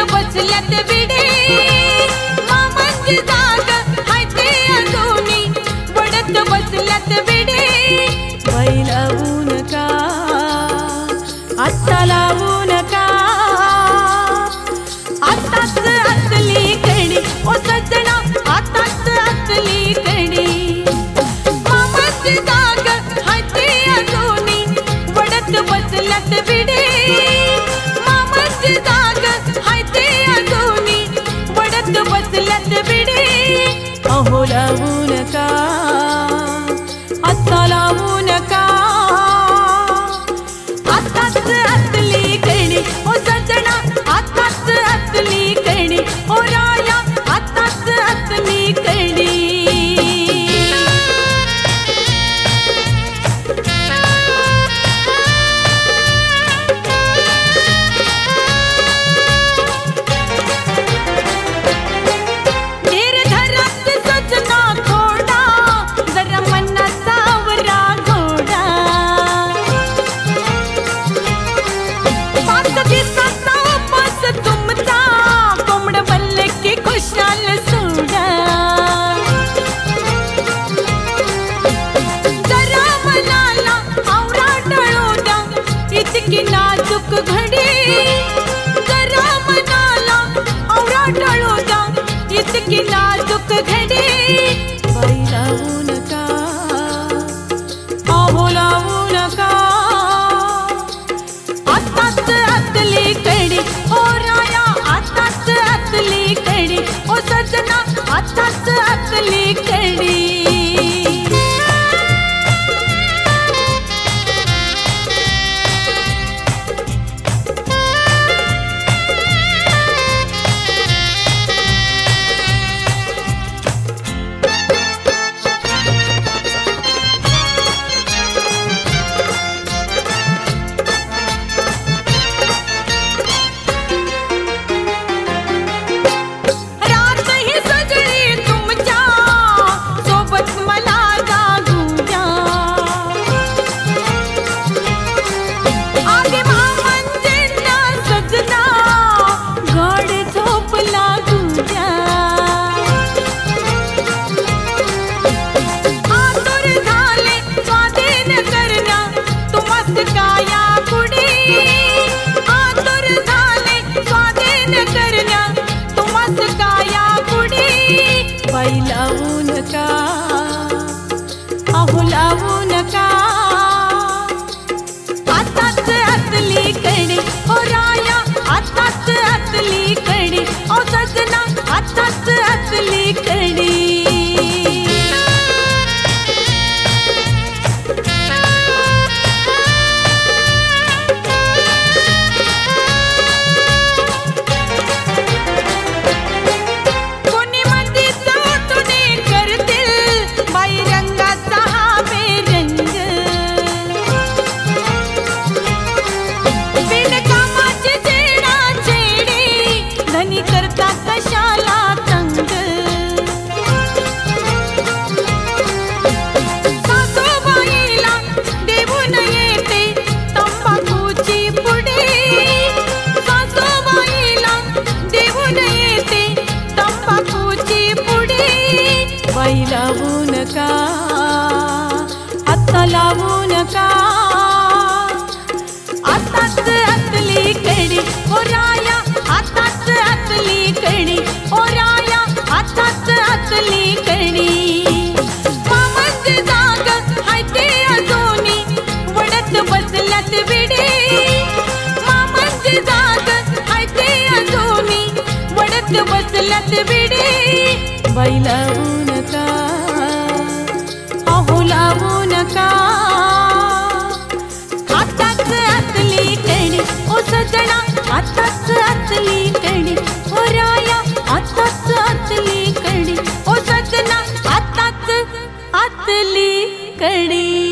बसल्यात विडे मामांची जाग हाय ते अजूनी वडत बसल्यात विडे बाई लावू नका आता लावू नका आताच असली कडी ओ सजना आताच असली कडी मामांची जाग हाय ते अजूनी वडत बसल्यात विडे मामांची जाग हाय ते अजूनी वडत बसल्यात विडे अहो लावू नका आता लावू नका आताच असली कडी ओ सजना आताच असली कडी ओ राया आताच असली कडी इतकी नाजूक घडी जरा मनाला औरा टळू द्या इतकी नाजूक घडी बाई लावू नका अहो लावू नका आताच असली कडी ओ राया आताच असली कडी ओ सजना आताच असली कडी बाई लावू नका अहो लावू नका आताच असली कडी ओ राया आताच असली कडी ओ सजना आताच असली कडी बाई लावू नका आता लावू नका आताच असली कडी ओ राया आताच असली कडी ओ राया आताच असली कडी मामांची जाग हाय ते अजूनी वडत बसल्यात विडे मामांची जाग हाय ते अजूनी वडत बसल्यात विडे बाई लावू नका अहो लावू नका आताच असली कडी ओ सजना आताच असली कडी ओ राया आताच असली कडी ओ सजना आताच असली कडी।